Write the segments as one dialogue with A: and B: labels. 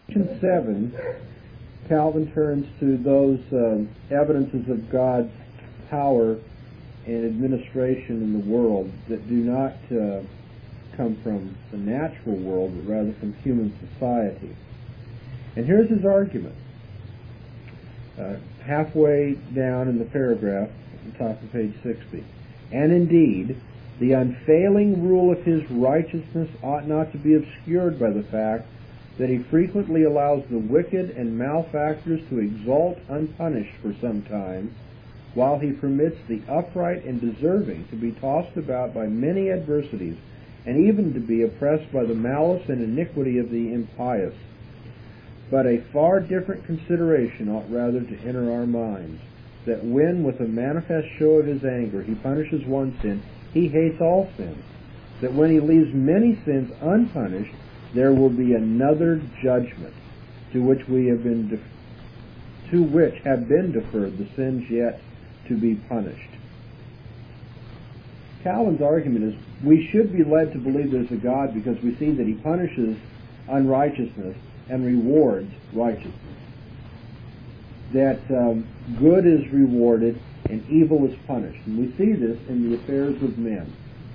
A: Section 7, Calvin turns to those evidences of God's power and administration in the world that do not come from the natural world, but rather from human society. And here's his argument. Halfway down in the paragraph, at the top of page 60. And indeed, the unfailing rule of his righteousness ought not to be obscured by the fact that he frequently allows the wicked and malefactors to exult unpunished for some time, while he permits the upright and deserving to be tossed about by many adversities, and even to be oppressed by the malice and iniquity of the impious. But a far different consideration ought rather to enter our minds, that when with a manifest show of his anger he punishes one sin, he hates all sins, that when he leaves many sins unpunished, there will be another judgment to which have been deferred the sins yet to be punished. Calvin's argument is we should be led to believe there's a God because we see that he punishes unrighteousness and rewards righteousness. That good is rewarded and evil is punished. And we see this in the affairs of men.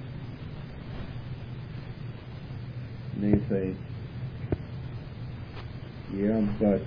A: And they say, yeah,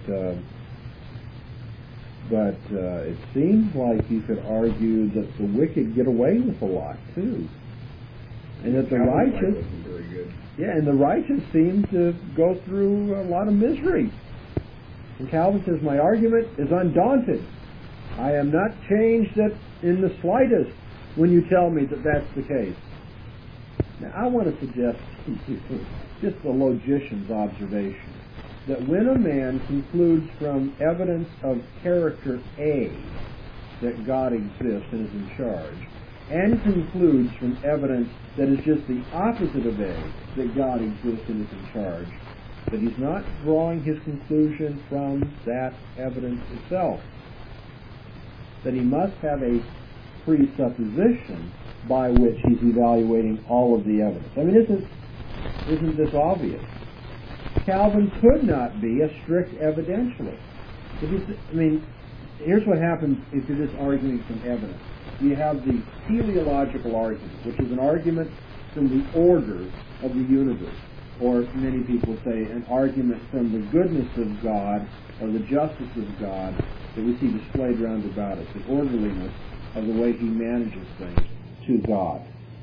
A: but it seems like you could argue that the wicked get away with a lot too, and that the righteous, and the righteous seem to go through a lot of misery. And Calvin says, my argument is undaunted. I am not changed in the slightest when you tell me that that's the case. Now, I want to suggest just a logician's observation, that when a man concludes from evidence of character A that God exists and is in charge, and concludes from evidence that is just the opposite of A, that God exists and is in charge, that he's not drawing his conclusion from that evidence itself, that he must have a presupposition by which he's evaluating all of the evidence. I mean, isn't this obvious? Calvin could not be a strict evidentialist. Here's what happens if you're just arguing from evidence. You have the teleological argument, which is an argument from the order of the universe, or many people say an argument from the goodness of God or the justice of God that we see displayed round about us, the orderliness of the way he manages things to God.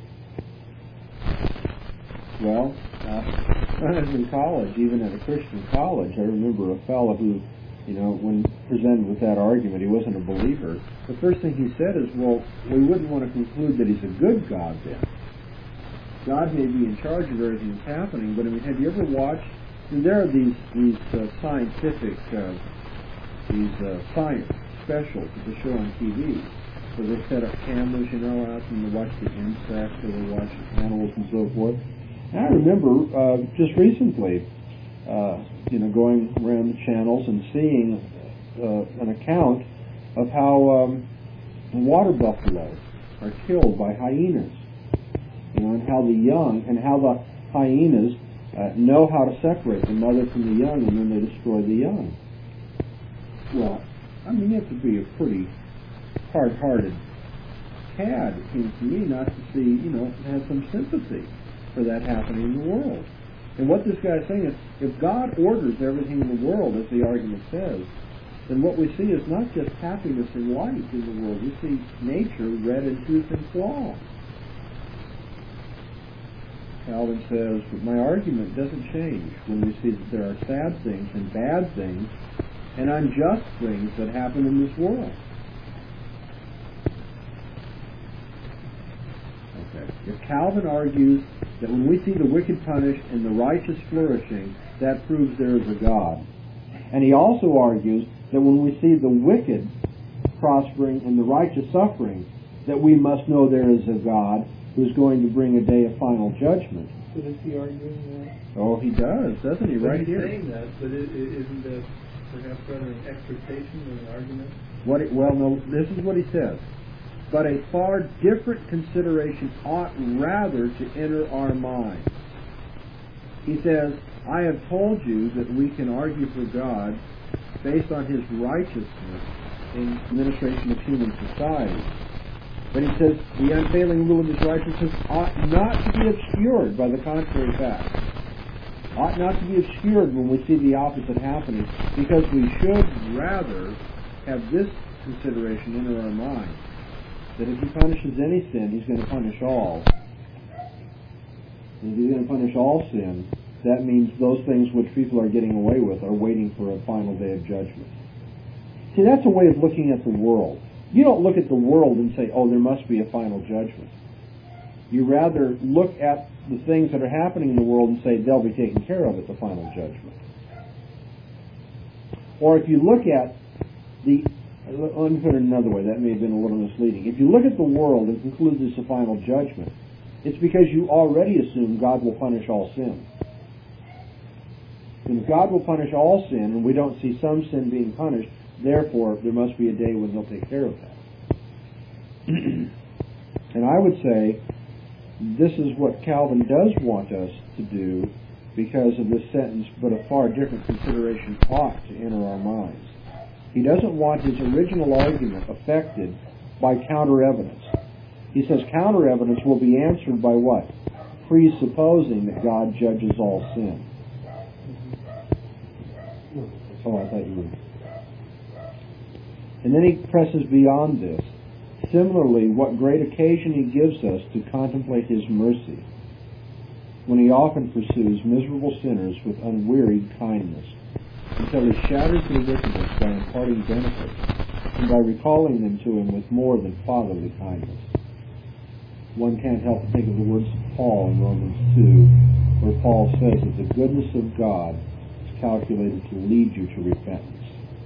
A: Well, when I was in college, even at a Christian college, I remember a fellow who, when presented with that argument, he wasn't a believer. The first thing he said is, well, we wouldn't want to conclude that he's a good God then. God may be in charge of everything that's happening, but have you ever watched? There are these scientific, science specials that they show on TV. So they set up cameras, out and they watch the insects, or they watch animals and so forth. And I remember just recently, going around the channels and seeing an account of how water buffalo are killed by hyenas. And how the young, and how the hyenas know how to separate the mother from the young, and then they destroy the young. Well, you have to be a pretty hard-hearted cad, it seems to me, not to see, have some sympathy for that happening in the world. And what this guy is saying is, if God orders everything in the world, as the argument says, then what we see is not just happiness and light in the world. We see nature red in tooth and claw. Calvin says, but my argument doesn't change when we see that there are sad things and bad things and unjust things that happen in this world. Okay. If Calvin argues that when we see the wicked punished and the righteous flourishing, that proves there is a God. And he also argues that when we see the wicked prospering and the righteous suffering, that we must know there is a God who's going to bring a day of final judgment.
B: So is he arguing that?
A: Oh, he does, doesn't he? Right here.
B: He's saying that, but isn't that perhaps rather an exhortation than an argument?
A: No, this is what he says. But a far different consideration ought rather to enter our minds. He says, I have told you that we can argue for God based on His righteousness in administration of human society. But he says the unfailing rule of His righteousness ought not to be obscured by the contrary facts. Ought not to be obscured when we see the opposite happening, because we should rather have this consideration enter our mind, that if He punishes any sin, He's going to punish all. And if He's going to punish all sin, that means those things which people are getting away with are waiting for a final day of judgment. See, that's a way of looking at the world. You don't look at the world and say, oh, there must be a final judgment. You rather look at the things that are happening in the world and say, they'll be taken care of at the final judgment. Or if you look at let me put it another way, that may have been a little misleading. If you look at the world and conclude this a final judgment, it's because you already assume God will punish all sin. And if God will punish all sin, and we don't see some sin being punished, therefore there must be a day when He'll take care of that. And I would say this is what Calvin does want us to do because of this sentence, but a far different consideration ought to enter our minds. He doesn't want his original argument affected by counter-evidence. He says counter-evidence will be answered by what? Presupposing that God judges all sin. Oh, I thought you would. And then he presses beyond this. Similarly, what great occasion he gives us to contemplate his mercy, when he often pursues miserable sinners with unwearied kindness, until he shatters their wickedness by imparting benefits, and by recalling them to him with more than fatherly kindness. One can't help but think of the words of Paul in Romans 2, where Paul says that the goodness of God is calculated to lead you to repentance.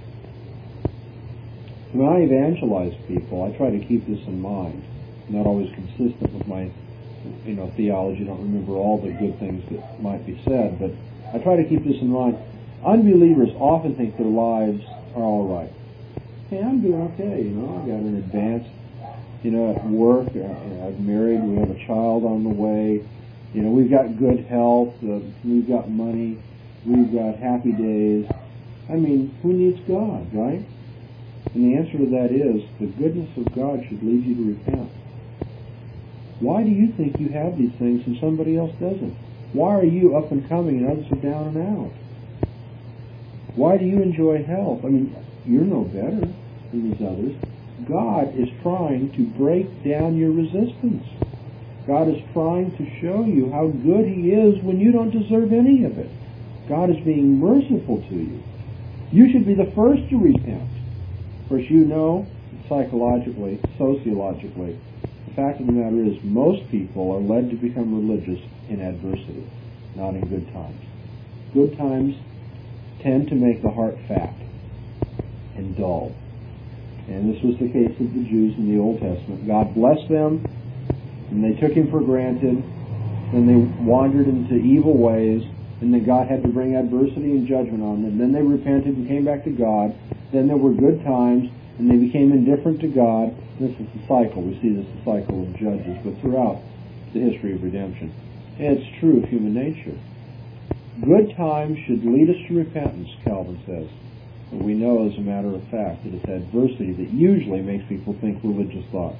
A: When I evangelize people, I try to keep this in mind. I'm not always consistent with my theology. I don't remember all the good things that might be said, but I try to keep this in mind. Unbelievers often think their lives are all right. Hey, I'm doing okay. I've got an advance, at work. I'm married. We have a child on the way. We've got good health. We've got money. We've got happy days. I mean, who needs God, right? And the answer to that is the goodness of God should lead you to repent. Why do you think you have these things and somebody else doesn't? Why are you up and coming and others are down and out? Why do you enjoy health? I mean, you're no better than these others. God is trying to break down your resistance. God is trying to show you how good He is when you don't deserve any of it. God is being merciful to you. You should be the first to repent. Of course, psychologically, sociologically, the fact of the matter is most people are led to become religious in adversity, not in good times. Good times tend to make the heart fat and dull. And this was the case of the Jews in the Old Testament. God blessed them, and they took Him for granted, and they wandered into evil ways, and then God had to bring adversity and judgment on them. Then they repented and came back to God. Then there were good times, and they became indifferent to God. This is the cycle. We see this the cycle of Judges, but throughout the history of redemption. And it's true of human nature. Good times should lead us to repentance, Calvin says. But we know, as a matter of fact, that it's adversity that usually makes people think religious thoughts.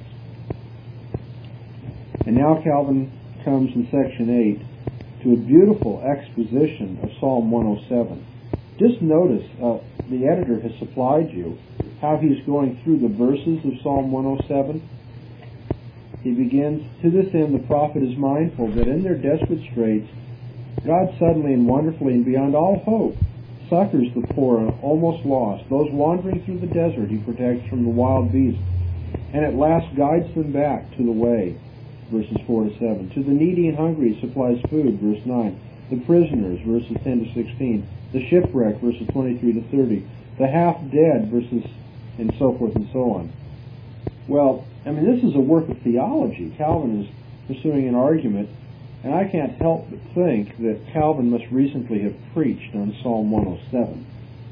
A: And now Calvin comes in section 8 to a beautiful exposition of Psalm 107. Just notice, the editor has supplied you how he's going through the verses of Psalm 107. He begins, "To this end the prophet is mindful that in their desperate straits God suddenly and wonderfully and beyond all hope succors the poor and almost lost. Those wandering through the desert He protects from the wild beasts, and at last guides them back to the way." Verses 4 to 7. "To the needy and hungry He supplies food." Verse 9. "The prisoners," verses 10 to 16. "The shipwrecked," verses 23 to 30. "The half-dead," verses, and so forth and so on. Well, this is a work of theology. Calvin is pursuing an argument, and I can't help but think that Calvin must recently have preached on Psalm 107.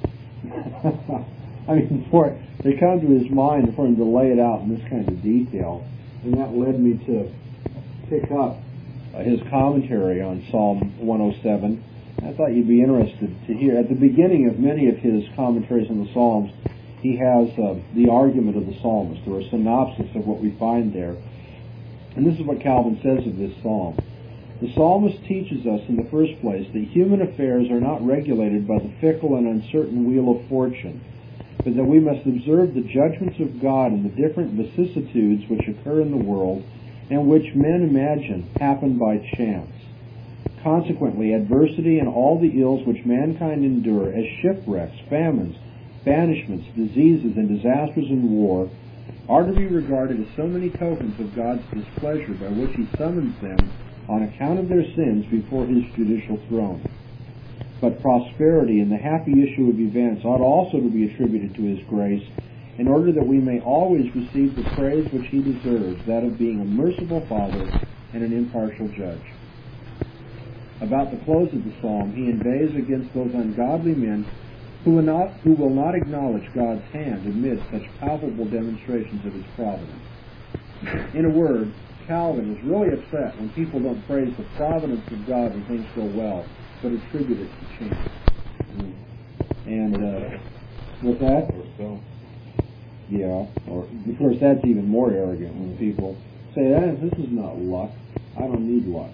A: Before it comes to his mind for him to lay it out in this kind of detail, and that led me to pick up his commentary on Psalm 107 I thought you'd be interested to hear. At the beginning of many of his commentaries on the Psalms, he has the argument of the psalmist, or a synopsis of what we find there. And this is what Calvin says of this psalm. The psalmist teaches us, in the first place, that human affairs are not regulated by the fickle and uncertain wheel of fortune, but that we must observe the judgments of God in the different vicissitudes which occur in the world and which men imagine happen by chance. Consequently, adversity and all the ills which mankind endure as shipwrecks, famines, banishments, diseases, and disasters in war are to be regarded as so many tokens of God's displeasure by which he summons them on account of their sins before his judicial throne. But prosperity and the happy issue of events ought also to be attributed to his grace, in order that we may always receive the praise which he deserves, that of being a merciful Father and an impartial Judge. About the close of the psalm, he inveighs against those ungodly men who will not acknowledge God's hand amid such palpable demonstrations of his providence. In a word, Calvin is really upset when people don't praise the providence of God when things go well, but attribute it to chance. And with that, yeah, or of course that's even more arrogant when people say, this is not luck. I don't need luck.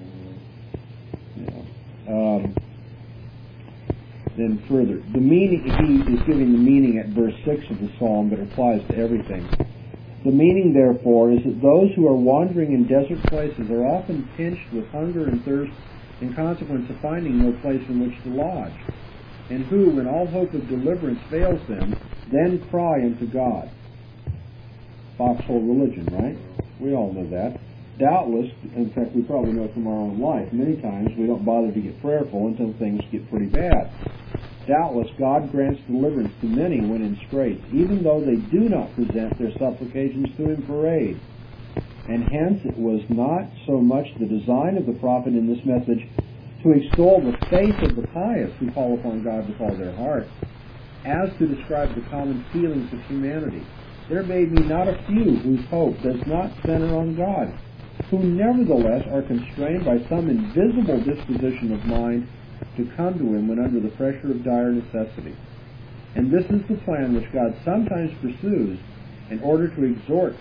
A: Then further, the meaning, he is giving the meaning at verse 6 of the psalm, but applies to everything. The meaning, therefore, is that those who are wandering in desert places are often pinched with hunger and thirst in consequence of finding no place in which to lodge, and who, when all hope of deliverance fails them, then cry unto God. Foxhole religion, right? We all know that. Doubtless, in fact, we probably know from our own life, many times we don't bother to get prayerful until things get pretty bad. Doubtless, God grants deliverance to many when in straits, even though they do not present their supplications to him for aid. And hence it was not so much the design of the prophet in this message to extol the faith of the pious who call upon God with all their heart, as to describe the common feelings of humanity. There may be not a few whose hope does not center on God, who nevertheless are constrained by some invisible disposition of mind to come to him when under the pressure of dire necessity. And this is the plan which God sometimes pursues in order to extort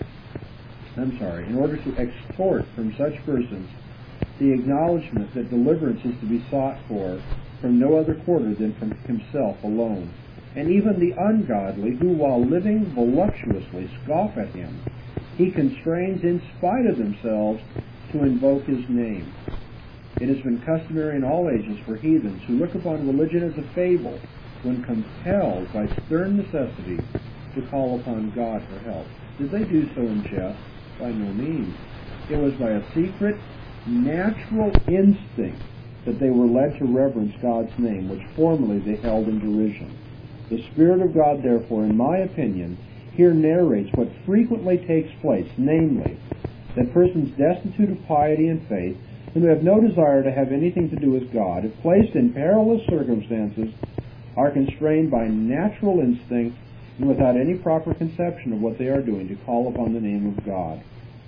A: from such persons the acknowledgement that deliverance is to be sought for from no other quarter than from himself alone. And even the ungodly, who while living voluptuously scoff at him, he constrains in spite of themselves to invoke his name. It has been customary in all ages for heathens who look upon religion as a fable, when compelled by stern necessity to call upon God for help. Did they do so in jest? By no means. It was by a secret, natural instinct that they were led to reverence God's name, which formerly they held in derision. The Spirit of God, therefore, in my opinion, here narrates what frequently takes place, namely, that persons destitute of piety and faith, and who have no desire to have anything to do with God, if placed in perilous circumstances, are constrained by natural instinct and without any proper conception of what they are doing to call upon the name of God.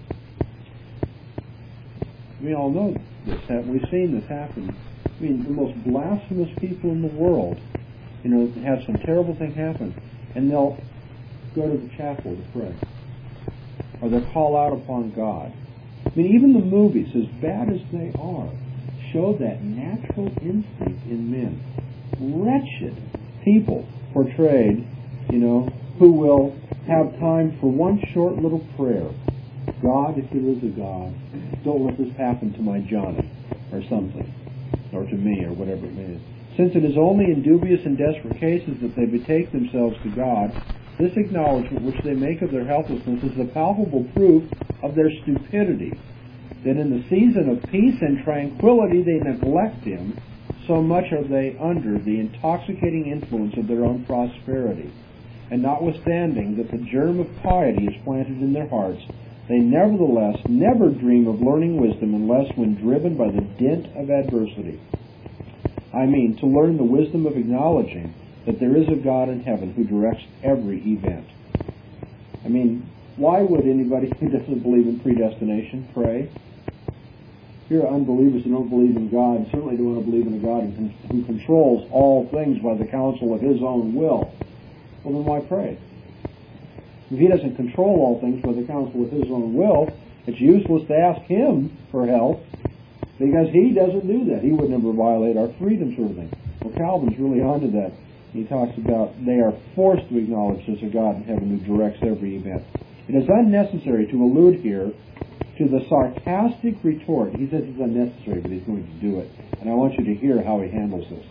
A: We all know this. We've seen this happen. I mean, the most blasphemous people in the world, have some terrible thing happen, and they'll go to the chapel to pray, or they'll call out upon God. I mean, even the movies, as bad as they are, show that natural instinct in men. Wretched people portrayed, who will have time for one short little prayer. God, if there is a God, don't let this happen to my Johnny, or something, or to me, or whatever it is. Since it is only in dubious and desperate cases that they betake themselves to God, this acknowledgement which they make of their helplessness is a palpable proof of their stupidity, that in the season of peace and tranquility they neglect him, so much are they under the intoxicating influence of their own prosperity. And notwithstanding that the germ of piety is planted in their hearts, they nevertheless never dream of learning wisdom unless when driven by the dint of adversity. I mean, to learn the wisdom of acknowledging that there is a God in heaven who directs every event. I mean, why would anybody who doesn't believe in predestination pray? here are unbelievers who don't believe in God, and certainly don't want to believe in a God who controls all things by the counsel of His own will. Well, then why pray? If He doesn't control all things by the counsel of His own will, it's useless to ask Him for help, because He doesn't do that. He would never violate our freedom, sort of thing. Well, Calvin's really onto that. He talks about they are forced to acknowledge there's a God in heaven who directs every event. It is unnecessary to allude here to the sarcastic retort. He says it's unnecessary, but he's going to do it. And I want you to hear how he handles this.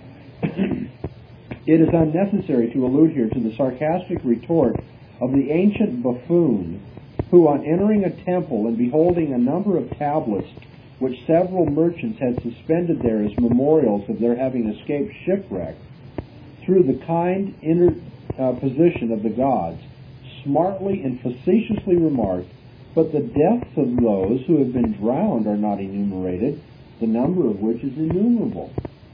A: It is unnecessary to allude here to the sarcastic retort of the ancient buffoon who, on entering a temple and beholding a number of tablets which several merchants had suspended there as memorials of their having escaped shipwreck, through the kind interposition of the gods, smartly and facetiously remarked, "But the deaths of those who have been drowned are not enumerated, the number of which is innumerable."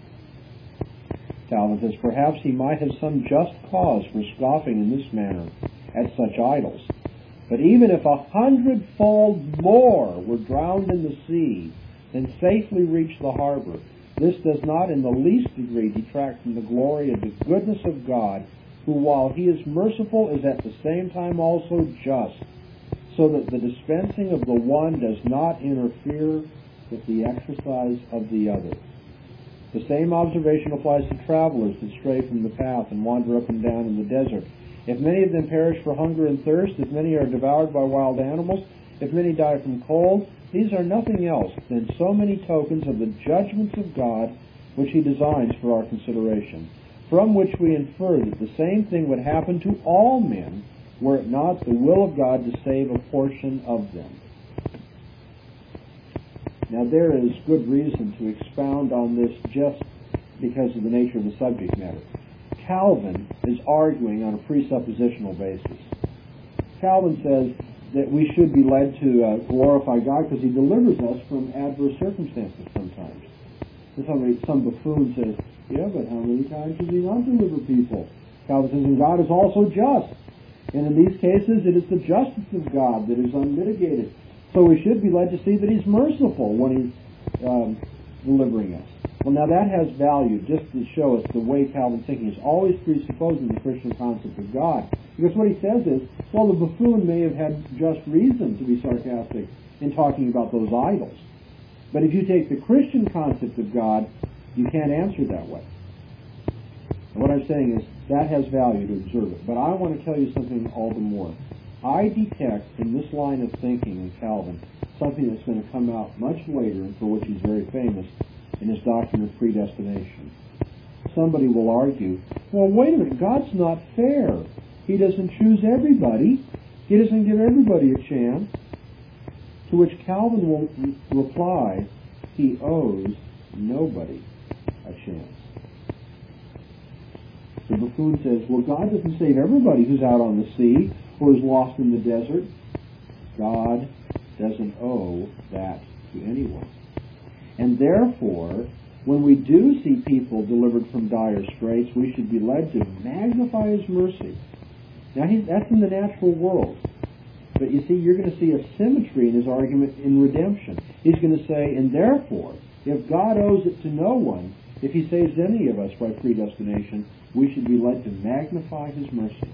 A: Calvin says, perhaps he might have some just cause for scoffing in this manner at such idols. But even if 100-fold more were drowned in the sea and safely reached the harbor, this does not in the least degree detract from the glory of the goodness of God, who, while He is merciful, is at the same time also just, so that the dispensing of the one does not interfere with the exercise of the other. The same observation applies to travelers that stray from the path and wander up and down in the desert. If many of them perish for hunger and thirst, if many are devoured by wild animals, if many die from cold, these are nothing else than so many tokens of the judgments of God which He designs for our consideration, from which we infer that the same thing would happen to all men were it not the will of God to save a portion of them. Now there is good reason to expound on this just because of the nature of the subject matter. Calvin is arguing on a presuppositional basis. Calvin says that we should be led to glorify God because He delivers us from adverse circumstances sometimes. Some buffoon says, yeah, but how many times does He not deliver people? Calvin says, and God is also just. And in these cases, it is the justice of God that is unmitigated. So we should be led to see that He's merciful when He's delivering us. Well, now that has value just to show us the way Calvin's thinking is always presupposing the Christian concept of God. Because what he says is, well, the buffoon may have had just reason to be sarcastic in talking about those idols. But if you take the Christian concept of God, you can't answer that way. And what I'm saying is, that has value to observe it. But I want to tell you something all the more. I detect in this line of thinking in Calvin something that's going to come out much later and for which he's very famous in his doctrine of predestination. Somebody will argue, well, wait a minute, God's not fair. He doesn't choose everybody. He doesn't give everybody a chance. To which Calvin will reply, He owes nobody a chance. The buffoon says, well, God doesn't save everybody who's out on the sea or is lost in the desert. God doesn't owe that to anyone. And therefore, when we do see people delivered from dire straits, we should be led to magnify His mercy. Now, that's in the natural world. But you see, you're going to see a symmetry in his argument in redemption. He's going to say, and therefore, if God owes it to no one, if He saves any of us by predestination, we should be led to magnify His mercy.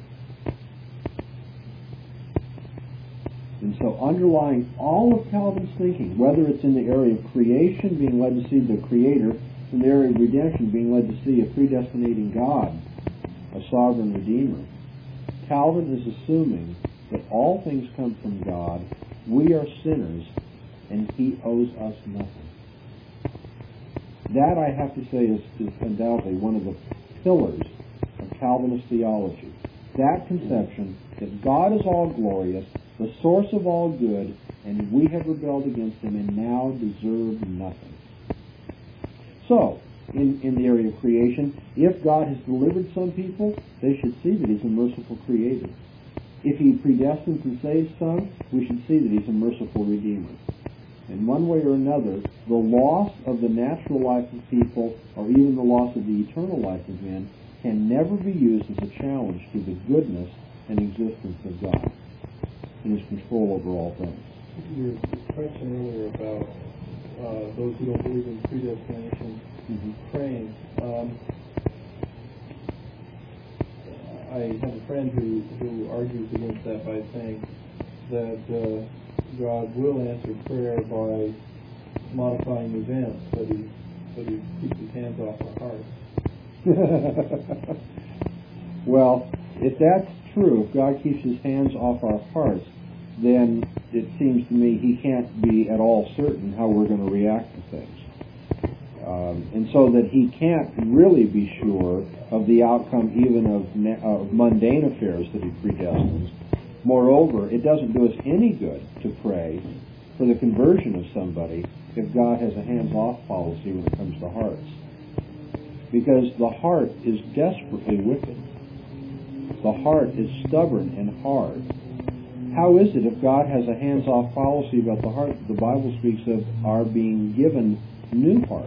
A: And so underlying all of Calvin's thinking, whether it's in the area of creation, being led to see the Creator, in the area of redemption, being led to see a predestinating God, a sovereign Redeemer, Calvin is assuming that all things come from God, we are sinners, and He owes us nothing. That, I have to say, is undoubtedly one of the pillars of Calvinist theology. That conception that God is all glorious, the source of all good, and we have rebelled against Him and now deserve nothing. So, in the area of creation, if God has delivered some people, they should see that He's a merciful Creator. If He predestines and saves some, we should see that He's a merciful Redeemer. In one way or another, the loss of the natural life of people, or even the loss of the eternal life of men, can never be used as a challenge to the goodness and existence of God and His control over all things.
B: Your question earlier about those who don't believe in predestination praying. I have a friend who argues against that by saying that God will answer prayer by modifying events, but he keeps his hands off our hearts.
A: Well, if that's true, if God keeps his hands off our hearts, then it seems to me he can't be at all certain how we're going to react to things. And so that he can't really be sure of the outcome even of mundane affairs that he predestines. Moreover, it doesn't do us any good to pray for the conversion of somebody if God has a hands-off policy when it comes to hearts. Because the heart is desperately wicked. The heart is stubborn and hard. How is it if God has a hands-off policy about the heart that the Bible speaks of our being given new hearts?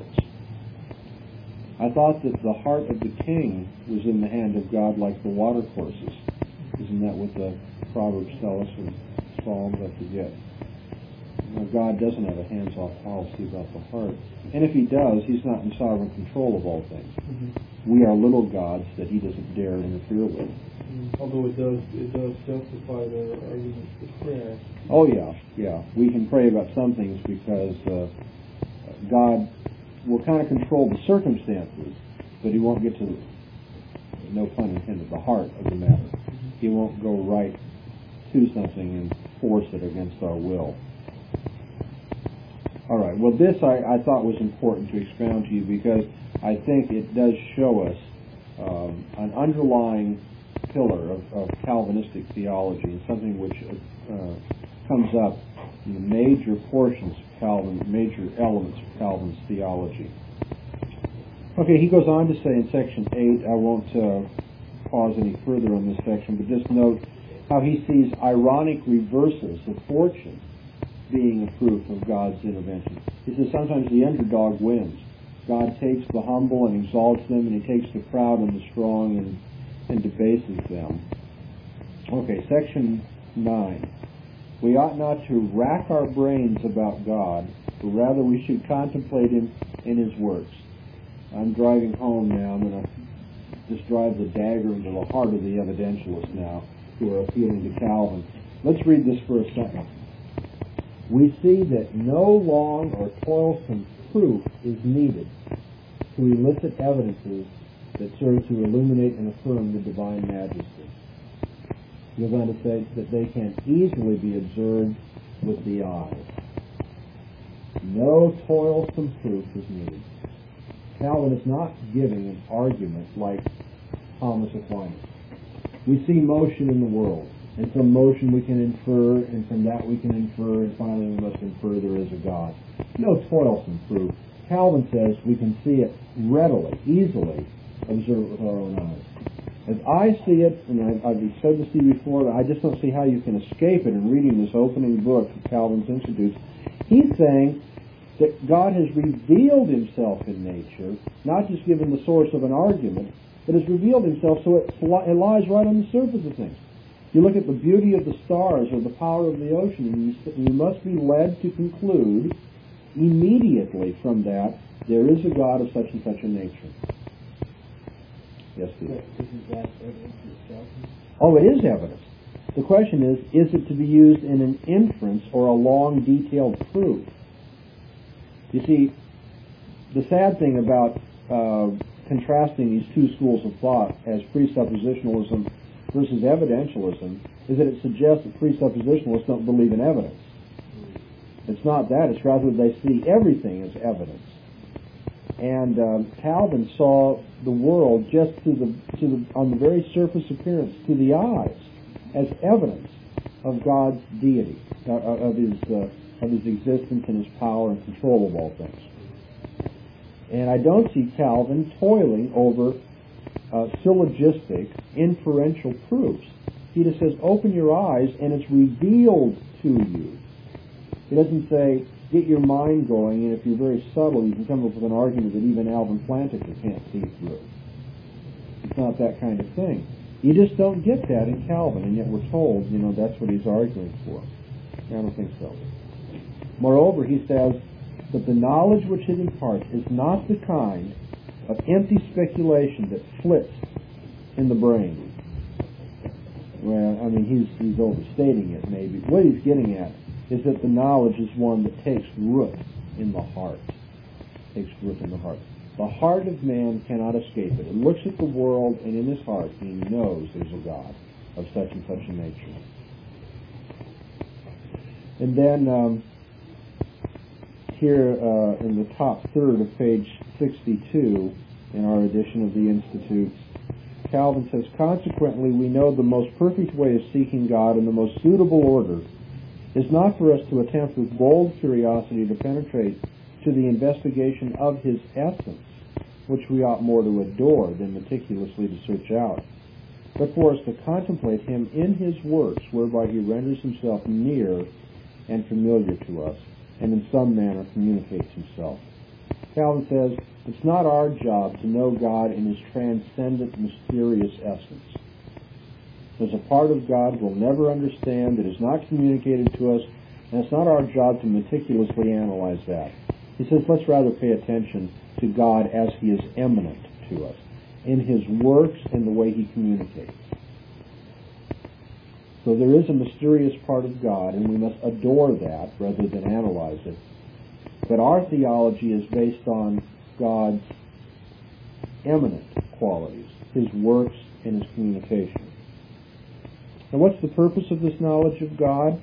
A: I thought that the heart of the king was in the hand of God like the watercourses. Isn't that what the Proverbs tell us in Psalms? I forget. God doesn't have a hands-off policy about the heart. And if he does, he's not in sovereign control of all things. We are little gods that he doesn't dare interfere with.
B: Although it does justify their arguments for prayer.
A: Oh, yeah. We can pray about some things because God will kind of control the circumstances, but he won't get to, no pun intended, the heart of the matter. He won't go right to something and force it against our will. All right. Well, this I thought was important to expound to you because I think it does show us an underlying pillar of Calvinistic theology, and something which comes up in the major portions of Calvin, major elements of Calvin's theology. Okay, he goes on to say in section 8, I won't pause any further on this section, but just note how he sees ironic reversals of fortune being a proof of God's intervention. He says sometimes the underdog wins. God takes the humble and exalts them, and he takes the proud and the strong and debases them. Okay, section 9. We ought not to rack our brains about God, but rather we should contemplate him in his works. I'm driving home now. I'm going to just drive the dagger into the heart of the evidentialists now who are appealing to Calvin. Let's read this for a second. We see that no long or toilsome proof is needed to elicit evidences that serve to illuminate and affirm the divine majesty. He goes on to say that they can easily be observed with the eyes. No toilsome proof is needed. Calvin is not giving an argument like Thomas Aquinas. We see motion in the world, and from motion we can infer, and from that we can infer, and finally we must infer there is a God. No toilsome proof. Calvin says we can see it readily, easily, observe it with our own eyes. As I see it, and I've said this to you before, but I just don't see how you can escape it in reading this opening book that Calvin's introduced. He's saying that God has revealed himself in nature, not just given the source of an argument, but has revealed himself so it lies right on the surface of things. You look at the beauty of the stars or the power of the ocean, and you must be led to conclude immediately from that there is a God of such and such a nature. Yes, Peter.
B: Isn't that evidence itself?
A: Oh, it is evidence. The question is it to be used in an inference or a long, detailed proof? You see, the sad thing about contrasting these two schools of thought as presuppositionalism versus evidentialism is that it suggests that presuppositionalists don't believe in evidence. It's not that. It's rather they see everything as evidence. And Calvin saw the world just on the very surface appearance, to the eyes, as evidence of God's deity, of his existence and his power and control of all things. And I don't see Calvin toiling over syllogistic, inferential proofs. He just says, open your eyes and it's revealed to you. He doesn't say, get your mind going, and if you're very subtle, you can come up with an argument that even Alvin Plantinga can't see through. It's not that kind of thing. You just don't get that in Calvin, and yet we're told, that's what he's arguing for. I don't think so. Moreover, he says, But the knowledge which it imparts is not the kind of empty speculation that flits in the brain. Well, I mean, he's overstating it, maybe. What he's getting at is that the knowledge is one that takes root in the heart. Takes root in the heart. The heart of man cannot escape it. It looks at the world, and in his heart he knows there's a God of such and such a nature. And then here in the top third of page 62 in our edition of the Institutes, Calvin says, consequently, we know the most perfect way of seeking God in the most suitable order is not for us to attempt with bold curiosity to penetrate to the investigation of his essence, which we ought more to adore than meticulously to search out, but for us to contemplate him in his works, whereby he renders himself near and familiar to us, and in some manner communicates himself. Calvin says, it's not our job to know God in his transcendent, mysterious essence. There's a part of God we'll never understand that is not communicated to us, and it's not our job to meticulously analyze that. He says, let's rather pay attention to God as he is eminent to us, in his works and the way he communicates. So there is a mysterious part of God, and we must adore that rather than analyze it. But our theology is based on God's eminent qualities, his works and his communication. And what's the purpose of this knowledge of God?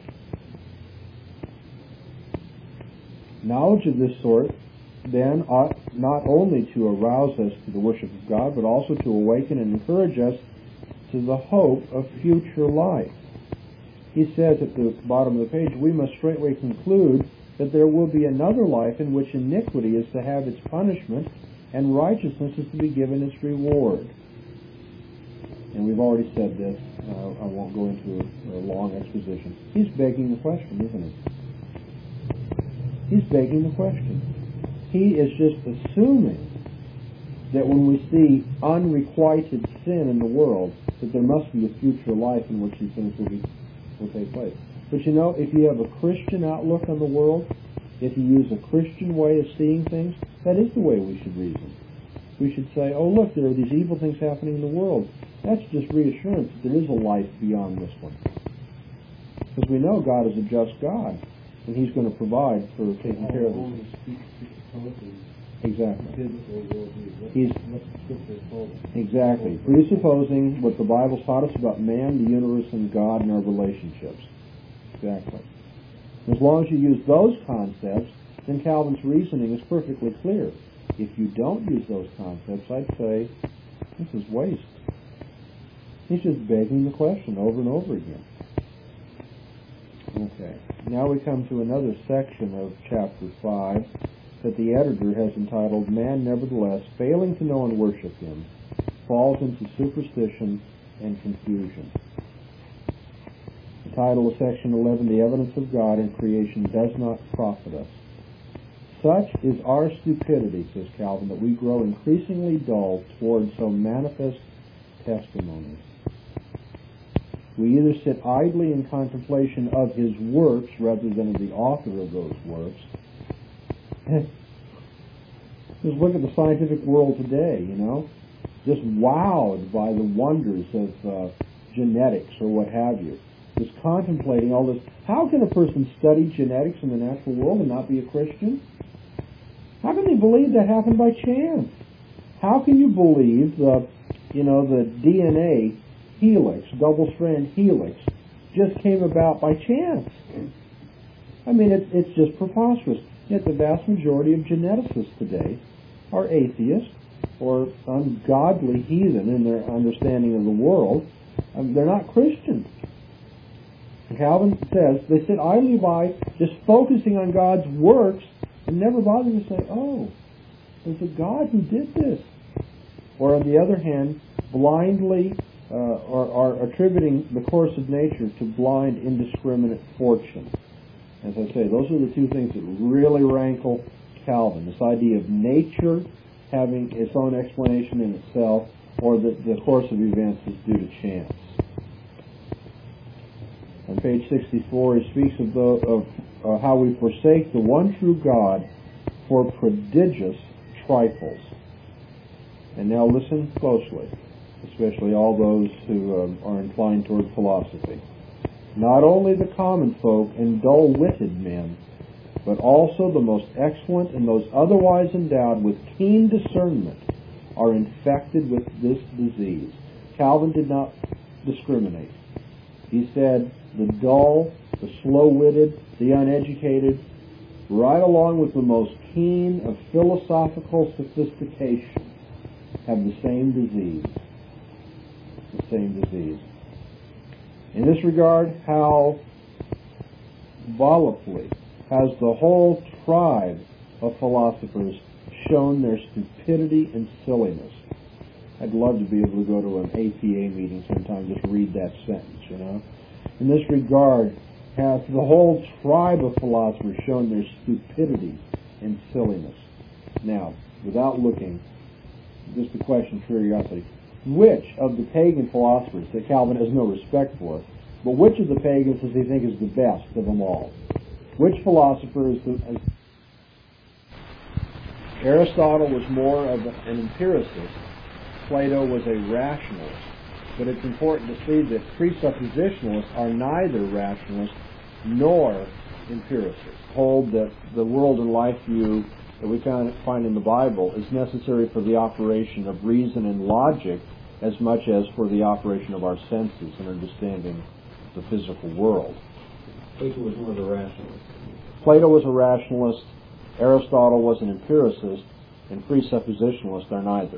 A: Knowledge of this sort, then, ought not only to arouse us to the worship of God, but also to awaken and encourage us to the hope of future life. He says at the bottom of the page, we must straightway conclude that there will be another life in which iniquity is to have its punishment and righteousness is to be given its reward. And we've already said this. I won't go into a long exposition. He's begging the question, isn't he? He's begging the question. He is just assuming that when we see unrequited sin in the world, that there must be a future life in which these things will take place. But you know, if you have a Christian outlook on the world, if you use a Christian way of seeing things, that is the way we should reason. We should say, oh look, there are these evil things happening in the world. That's just reassurance that there is a life beyond this one. Because we know God is a just God, and he's going to provide for taking care of this. Exactly. Exactly. Presupposing what the Bible taught us about man, the universe, and God and our relationships. Exactly. As long as you use those concepts, then Calvin's reasoning is perfectly clear. If you don't use those concepts, I'd say this is waste. He's just begging the question over and over again. Okay. Now we come to another section of chapter 5 that the editor has entitled, Man Nevertheless, Failing to Know and Worship Him, Falls into Superstition and Confusion. The title of section 11, The Evidence of God in Creation Does Not Profit Us. Such is our stupidity, says Calvin, that we grow increasingly dull toward so manifest testimonies. We either sit idly in contemplation of his works rather than the author of those works. Just look at the scientific world today, you know, just wowed by the wonders of genetics or what have you. Just contemplating all this. How can a person study genetics in the natural world and not be a Christian? How can they believe that happened by chance? How can you believe the DNA helix, double-strand helix, just came about by chance? I mean, it's just preposterous. Yet the vast majority of geneticists today are atheists or ungodly heathen in their understanding of the world. They're not Christians. Calvin says they sit idly by, just focusing on God's works, and never bother to say, oh, there's a God who did this. Or on the other hand, blindly are attributing the course of nature to blind, indiscriminate fortune. As I say, those are the two things that really rankle Calvin. This idea of nature having its own explanation in itself, or that the course of events is due to chance. On page 64, he speaks of how we forsake the one true God for prodigious trifles. And now listen closely, especially all those who are inclined toward philosophy. Not only the common folk and dull-witted men, but also the most excellent and those otherwise endowed with keen discernment are infected with this disease. Calvin did not discriminate. He said the dull, the slow-witted, the uneducated, right along with the most keen of philosophical sophistication, have the same disease. The same disease. In this regard, how volubly has the whole tribe of philosophers shown their stupidity and silliness. I'd love to be able to go to an APA meeting sometime, just read that sentence, you know. In this regard, has the whole tribe of philosophers shown their stupidity and silliness. Now, without looking, just a question of curiosity, which of the pagan philosophers that Calvin has no respect for, but which of the pagans does he think is the best of them all? Which philosopher is the... Aristotle was more of an empiricist. Plato was a rationalist. But it's important to see that presuppositionalists are neither rationalists nor empiricists. Hold that the world and life view that we find in the Bible is necessary for the operation of reason and logic as much as for the operation of our senses and understanding the physical world.
B: Plato was one of the rationalists.
A: Plato was a rationalist, Aristotle was an empiricist, and presuppositionalists are neither.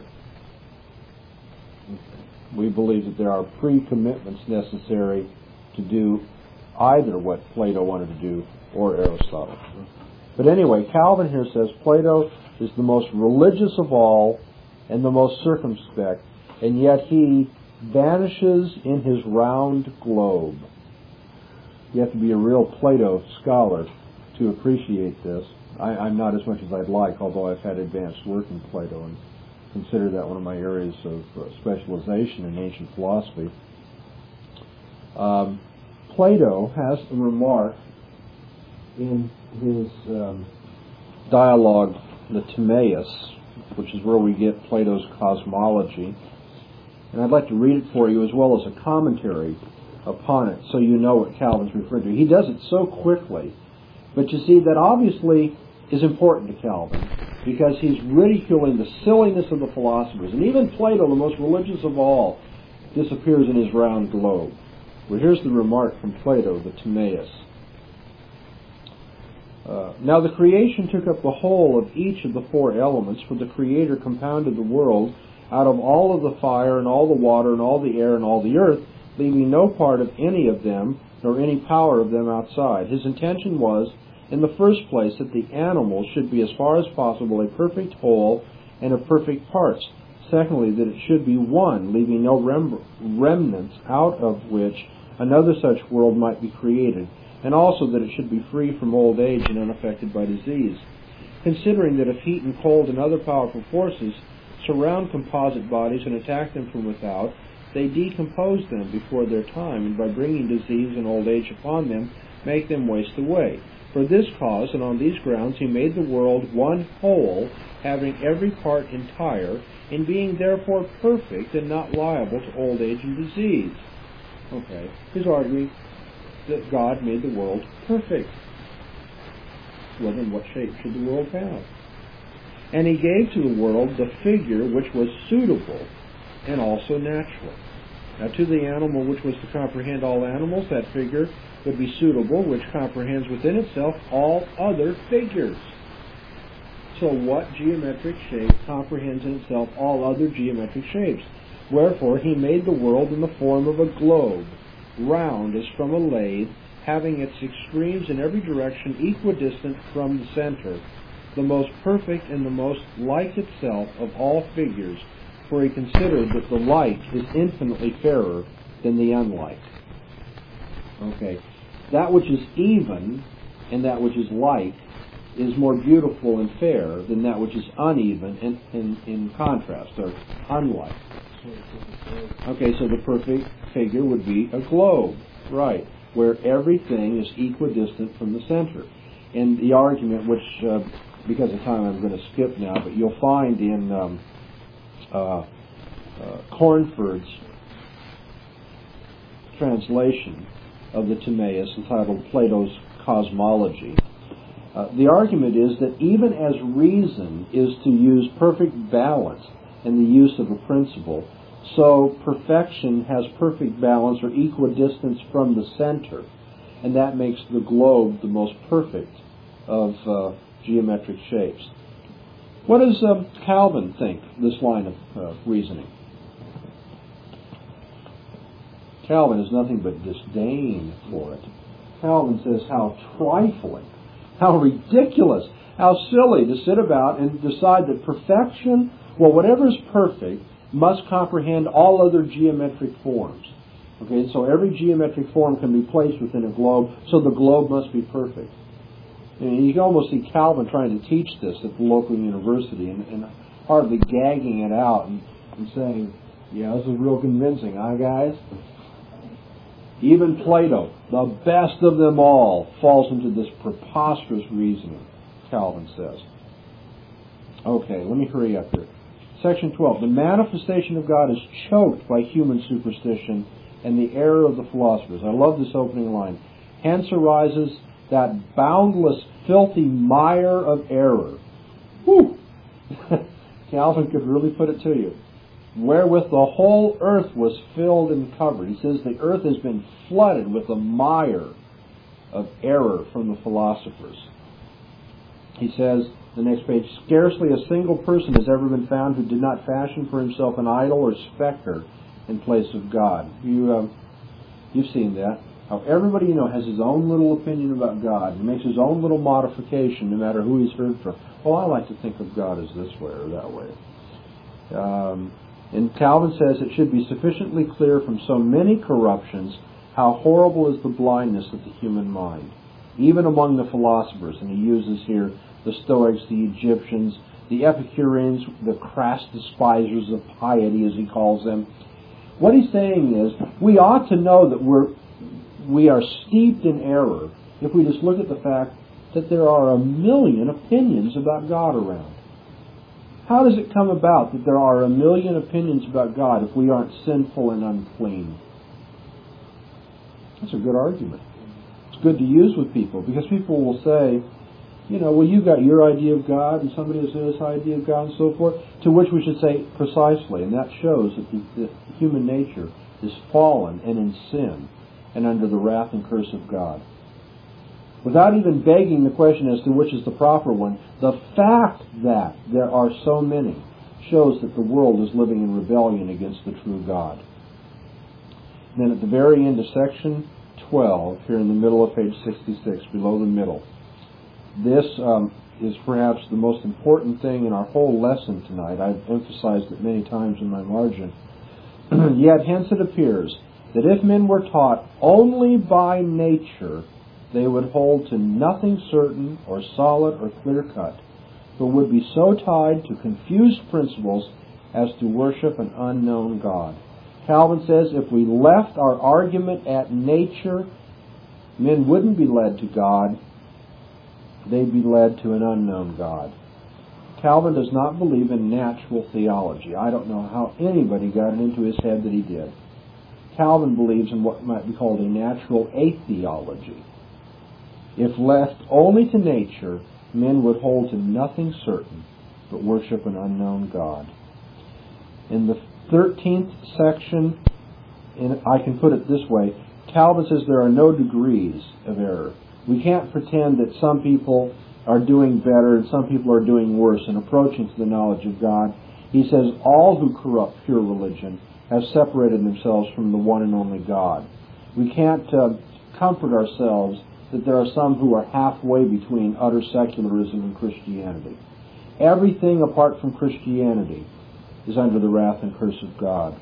A: We believe that there are pre-commitments necessary to do either what Plato wanted to do or Aristotle. But anyway, Calvin here says Plato is the most religious of all and the most circumspect, and yet he vanishes in his round globe. You have to be a real Plato scholar to appreciate this. I'm not as much as I'd like, although I've had advanced work in Plato and consider that one of my areas of specialization in ancient philosophy. Plato has a remark in his dialogue, the Timaeus, which is where we get Plato's cosmology. And I'd like to read it for you as well as a commentary upon it so you know what Calvin's referring to. He does it so quickly, but you see that obviously is important to Calvin because he's ridiculing the silliness of the philosophers. And even Plato, the most religious of all, disappears in his round globe. Well, here's the remark from Plato, the Timaeus. Now the creation took up the whole of each of the four elements, for the Creator compounded the world out of all of the fire and all the water and all the air and all the earth, leaving no part of any of them nor any power of them outside. His intention was, in the first place, that the animals should be as far as possible a perfect whole and of perfect parts. Secondly, that it should be one, leaving no remnants, out of which another such world might be created, and also that it should be free from old age and unaffected by disease. Considering that if heat and cold and other powerful forces surround composite bodies and attack them from without, they decompose them before their time, and by bringing disease and old age upon them, make them waste away. For this cause, and on these grounds, he made the world one whole, having every part entire, and being therefore perfect and not liable to old age and disease. Okay, he's arguing that God made the world perfect. Well, then what shape should the world have? And he gave to the world the figure which was suitable and also natural. Now to the animal which was to comprehend all animals, that figure would be suitable, which comprehends within itself all other figures. So what geometric shape comprehends in itself all other geometric shapes? Wherefore he made the world in the form of a globe, round as from a lathe, having its extremes in every direction equidistant from the center, the most perfect and the most like itself of all figures, for he considered that the like is infinitely fairer than the unlike. Okay, that which is even and that which is like is more beautiful and fair than that which is uneven and in contrast, or unlike. Okay, so the perfect figure would be a globe, right, where everything is equidistant from the center. And the argument which
C: because of time, I'm going to skip now, but you'll find in Cornford's translation of the Timaeus, entitled Plato's Cosmology, the argument is that even as reason is to use perfect balance in the use of a principle, so perfection has perfect balance or equidistance from the center, and that makes the globe the most perfect of geometric shapes. What does Calvin think, this line of reasoning? Calvin has nothing but disdain for it. Calvin says how trifling, how ridiculous, how silly to sit about and decide that perfection, well, whatever is perfect, must comprehend all other geometric forms. Okay, so every geometric form can be placed within a globe, so the globe must be perfect. And you can almost see Calvin trying to teach this at the local university and hardly gagging it out and saying, yeah, this is real convincing, huh, guys? Even Plato, the best of them all, falls into this preposterous reasoning, Calvin says. Okay, let me hurry up here. Section 12. The manifestation of God is choked by human superstition and the error of the philosophers. I love this opening line. Hence arises that boundless, filthy mire of error. Whew! Calvin could really put it to you. Wherewith the whole earth was filled and covered. He says the earth has been flooded with a mire of error from the philosophers. He says, the next page, scarcely a single person has ever been found who did not fashion for himself an idol or specter in place of God. You've seen that. How everybody has his own little opinion about God. He makes his own little modification no matter who he's heard from. Well, I like to think of God as this way or that way. And Calvin says it should be sufficiently clear from so many corruptions how horrible is the blindness of the human mind, even among the philosophers. And he uses here the Stoics, the Egyptians, the Epicureans, the crass despisers of piety, as he calls them. What he's saying is, we ought to know that we are steeped in error if we just look at the fact that there are a million opinions about God around. How does it come about that there are a million opinions about God if we aren't sinful and unclean? That's a good argument. It's good to use with people, because people will say, well, you got your idea of God, and somebody has his idea of God, and so forth, to which we should say precisely, and that shows that the human nature is fallen and in sin and under the wrath and curse of God. Without even begging the question as to which is the proper one, the fact that there are so many shows that the world is living in rebellion against the true God. And then at the very end of section 12, here in the middle of page 66, below the middle, this is perhaps the most important thing in our whole lesson tonight. I've emphasized it many times in my margin. Yet hence it appears that if men were taught only by nature, they would hold to nothing certain or solid or clear-cut, but would be so tied to confused principles as to worship an unknown God. Calvin says if we left our argument at nature, men wouldn't be led to God, they'd be led to an unknown God. Calvin does not believe in natural theology. I don't know how anybody got it into his head that he did. Calvin believes in what might be called a natural atheology. If left only to nature, men would hold to nothing certain, but worship an unknown God. In the 13th section, I can put it this way, Calvin says there are no degrees of error. We can't pretend that some people are doing better and some people are doing worse in approaching to the knowledge of God. He says all who corrupt pure religion have separated themselves from the one and only God. We can't comfort ourselves that there are some who are halfway between utter secularism and Christianity. Everything apart from Christianity is under the wrath and curse of God.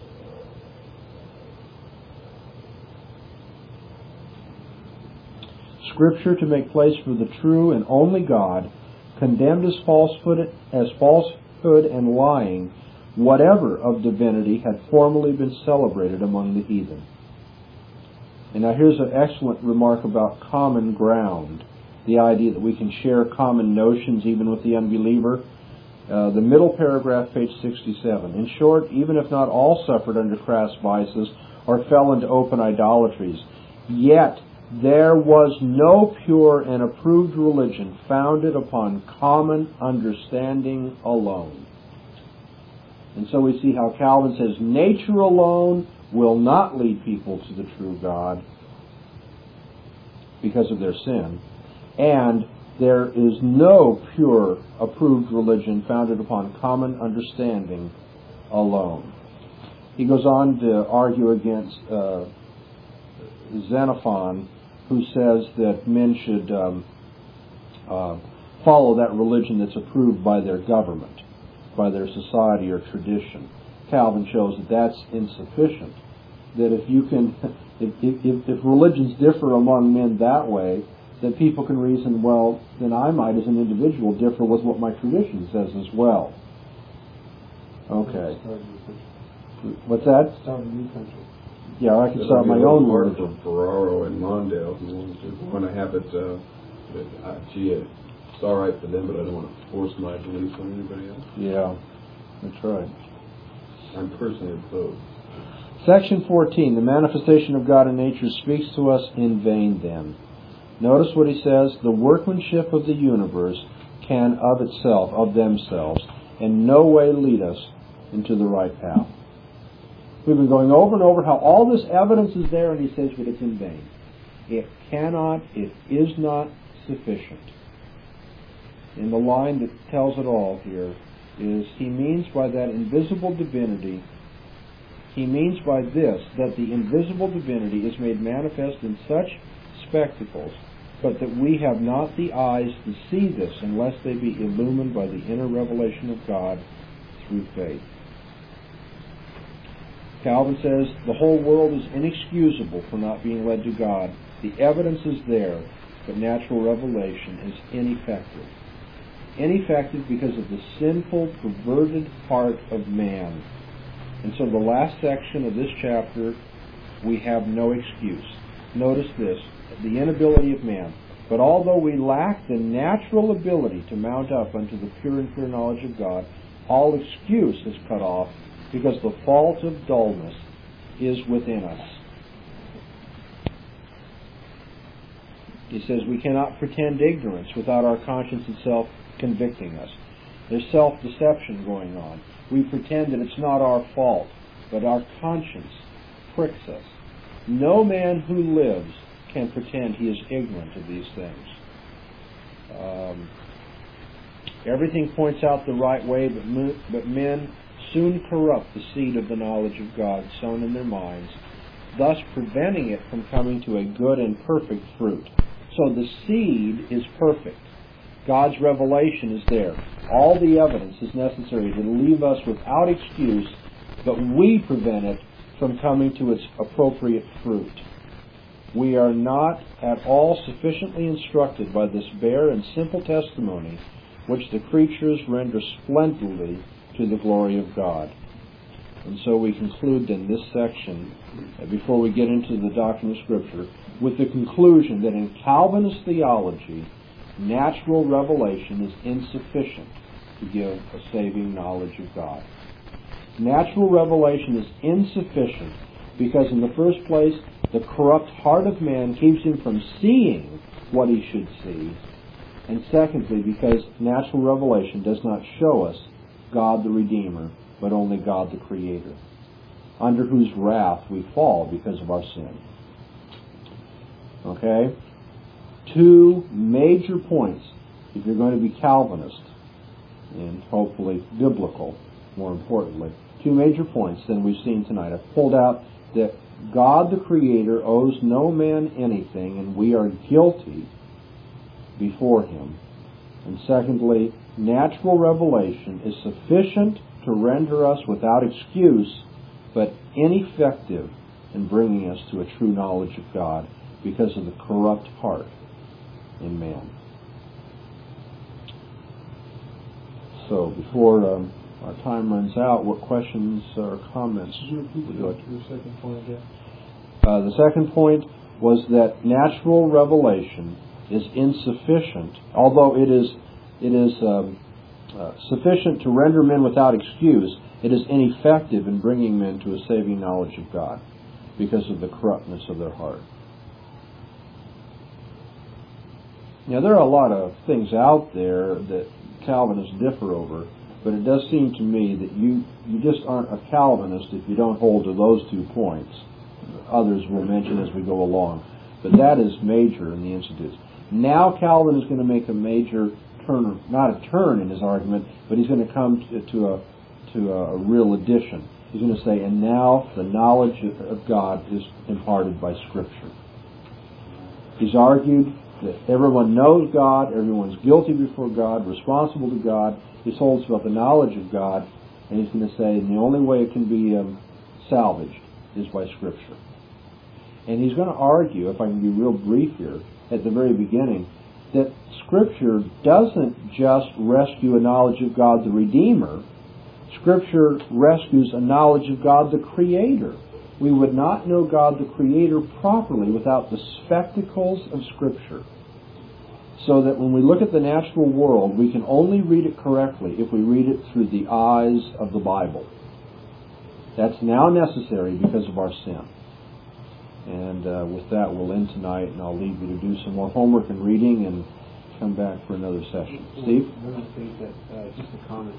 C: Scripture, to make place for the true and only God, condemned as falsehood and lying whatever of divinity had formerly been celebrated among the heathen. And now here's an excellent remark about common ground. the idea that we can share common notions even with the unbeliever. The middle paragraph, page 67. In short, even if not all suffered under crass vices or fell into open idolatries, yet there was no pure and approved religion founded upon common understanding alone. And so we see how Calvin says nature alone will not lead people to the true God because of their sin, and there is no pure, approved religion founded upon common understanding alone. He goes on to argue against Xenophon, who says that men should follow that religion that's approved by their government, by their society or tradition. Calvin shows that that's insufficient. That if you can, if religions differ among men that way, that people can reason, well, then I might, as an individual, differ with what my tradition says as well. Okay. What's that?
B: Start a new country.
C: Yeah, I can start my own
D: word
C: religion.
D: for Ferraro and Mondale who want to have it, gee, it's all right for them, but I don't want to force my beliefs on anybody else.
C: Yeah, that's right.
D: I'm personally opposed.
C: Section 14, the manifestation of God in nature speaks to us in vain then. Notice what he says, the workmanship of the universe can of itself, of themselves, in no way lead us into the right path. We've been going over and over how all this evidence is there, and he says, but it's in vain. It cannot, it is not sufficient. And the line that tells it all here is, he means by that invisible divinity, he means by this, that the invisible divinity is made manifest in such spectacles, but that we have not the eyes to see this unless they be illumined by the inner revelation of God through faith. Calvin says the whole world is inexcusable for not being led to God. The evidence is there, but natural revelation is ineffective. Ineffective because of the sinful, perverted heart of man. And so the last section of this chapter, we have no excuse. Notice this, the inability of man. But although we lack the natural ability to mount up unto the pure and clear knowledge of God, all excuse is cut off because the fault of dullness is within us. He says we cannot pretend ignorance without our conscience itself convicting us. There's self-deception going on. We pretend that it's not our fault, but our conscience pricks us. No man who lives can pretend he is ignorant of these things. Everything points out the right way, but men soon corrupt the seed of the knowledge of God sown in their minds, thus preventing it from coming to a good and perfect fruit. So the seed is perfect. God's revelation is there. All the evidence is necessary to leave us without excuse, but we prevent it from coming to its appropriate fruit. We are not at all sufficiently instructed by this bare and simple testimony which the creatures render splendidly to the glory of God. And so we conclude then this section, before we get into the doctrine of Scripture, with the conclusion that in Calvinist theology, natural revelation is insufficient to give a saving knowledge of God. Natural revelation is insufficient because, in the first place, the corrupt heart of man keeps him from seeing what he should see, and secondly, because natural revelation does not show us God the Redeemer, but only God the Creator, under whose wrath we fall because of our sin. Okay? Two major points, if you're going to be Calvinist, and hopefully biblical, more importantly, two major points that we've seen tonight. I've pulled out that God the Creator owes no man anything, and we are guilty before Him. And secondly, natural revelation is sufficient to render us without excuse, but ineffective in bringing us to a true knowledge of God because of the corrupt heart in man. So, before our time runs out, what questions or comments would you like?
B: Your second point again.
C: The second point was that natural revelation is insufficient, although it is sufficient to render men without excuse, it is ineffective in bringing men to a saving knowledge of God because of the corruptness of their heart. Now, there are a lot of things out there that Calvinists differ over, but it does seem to me that you just aren't a Calvinist if you don't hold to those 2 points. Others will mention as we go along. But that is major in the Institutes. Now Calvin is going to make a major turn, not a turn in his argument, but he's going to come to a real addition. He's going to say, and now the knowledge of God is imparted by Scripture. He's argued that everyone knows God, everyone's guilty before God, responsible to God. He holds about the knowledge of God, and he's going to say, and the only way it can be salvaged is by Scripture. And he's going to argue, if I can be real brief here, at the very beginning, that Scripture doesn't just rescue a knowledge of God the Redeemer. Scripture rescues a knowledge of God the Creator. We would not know God the Creator properly without the spectacles of Scripture. So that when we look at the natural world, we can only read it correctly if we read it through the eyes of the Bible. That's now necessary because of our sin. And with that, we'll end tonight, and I'll leave you to do some more homework and reading and come back for another session. Steve?
E: One of the things that, just a comment,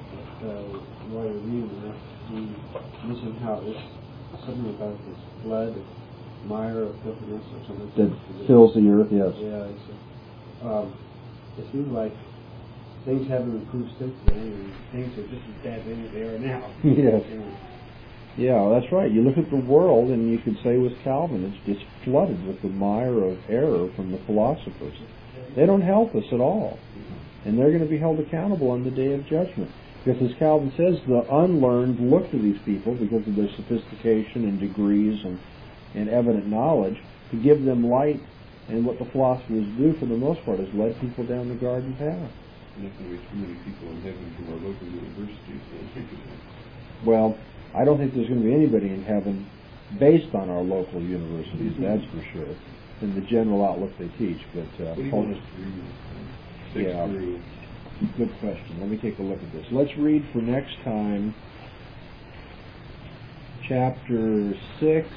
E: while you're reading that, you mentioned how it's something about this blood, mire of filthiness or something.
C: That fills the earth, yes.
E: Yeah, it seems like things haven't improved since then, and things are just as bad then as they are now.
C: Yes. Yeah, that's right. You look at the world, and you could say with Calvin, it's just flooded with the mire of error from the philosophers. They don't help us at all. And they're going to be held accountable on the day of judgment. Because as Calvin says, the unlearned look to these people, because of their sophistication and degrees and evident knowledge, to give them light. And what the philosophers do, for the most part, is lead people down the garden path.
D: And if there are too many people in heaven from our local universities, they'll take it in.
C: Well, I don't think there's going to be anybody in heaven based on our local universities, that's for sure, and the general outlook they teach. But yeah, good question. Let me take a look at this. Let's read for next time chapter 6.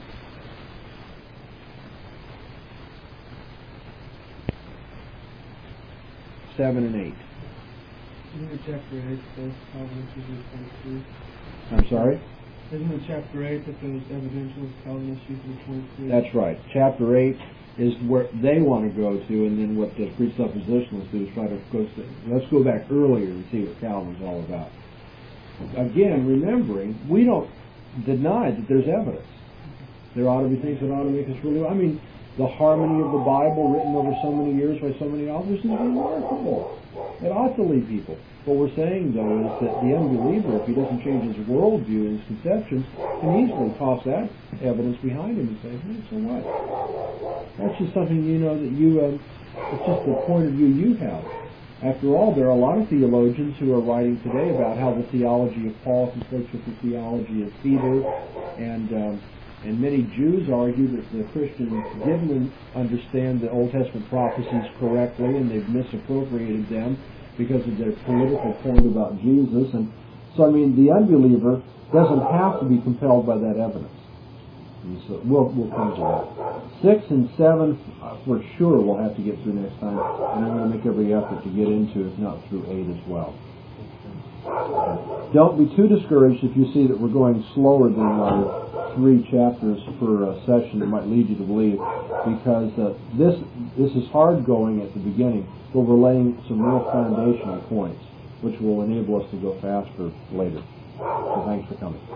C: Seven and 8.
E: Isn't it chapter 8 says Calvin issues in 23?
C: I'm sorry?
E: Isn't it chapter 8 that there's evidential Calvin issues in 23?
C: That's right. Chapter 8 is where they want to go to, and then what the presuppositionalists do is try to go to. Let's go back earlier and see what Calvin's all about. Again, remembering, we don't deny that there's evidence. There ought to be things that ought to make us really... I mean, the harmony of the Bible written over so many years by so many authors is remarkable. It ought to lead people. What we're saying, though, is that the unbeliever, if he doesn't change his worldview and his conceptions, can easily toss that evidence behind him and say, hey, so what? That's just something, that it's just the point of view you have. After all, there are a lot of theologians who are writing today about how the theology of Paul conflicts with the theology of Peter, and many Jews argue that the Christians didn't understand the Old Testament prophecies correctly, and they've misappropriated them because of their political point about Jesus. And so, the unbeliever doesn't have to be compelled by that evidence. And so we'll come to that. 6 and 7, for sure, we'll have to get through next time, and I'm going to make every effort to get into, if not through 8 as well. Don't be too discouraged if you see that we're going slower than our 3 chapters per session. It might lead you to believe, because this is hard going at the beginning, but we're laying some real foundational points, which will enable us to go faster later. So thanks for coming.